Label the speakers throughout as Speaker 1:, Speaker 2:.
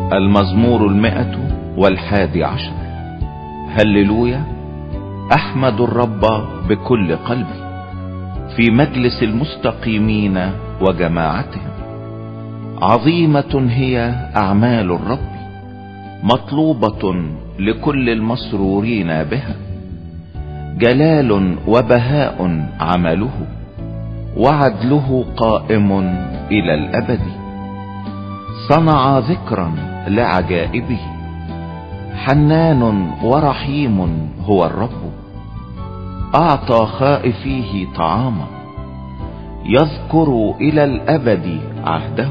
Speaker 1: المزمور 111. هللويا. احمد الرب بكل قلبي في مجلس المستقيمين وجماعتهم. عظيمة هي اعمال الرب، مطلوبة لكل المسرورين بها. جلال وبهاء عمله، وعدله قائم الى الابد. صنع ذكرا لعجائبه، حنان ورحيم هو الرب. اعطى خائفيه طعاما، يذكر الى الابد عهده.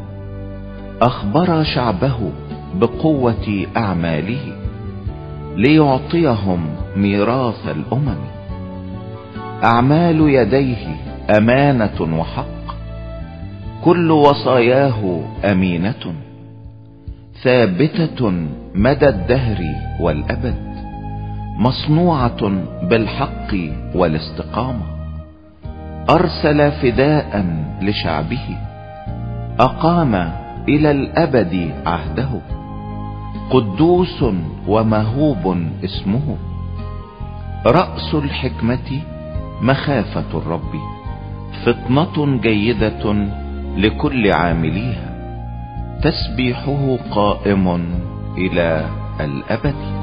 Speaker 1: اخبر شعبه بقوة اعماله، ليعطيهم ميراث الامم. اعمال يديه امانة وحق، كل وصاياه امينة. ثابتة مدى الدهر والابد، مصنوعة بالحق والاستقامة. ارسل فداء لشعبه، اقام الى الابد عهده. قدوس ومهوب اسمه، رأس الحكمة مخافة الرب. فطنة جيدة لكل عامليها، تسبيحه قائم الى الابد.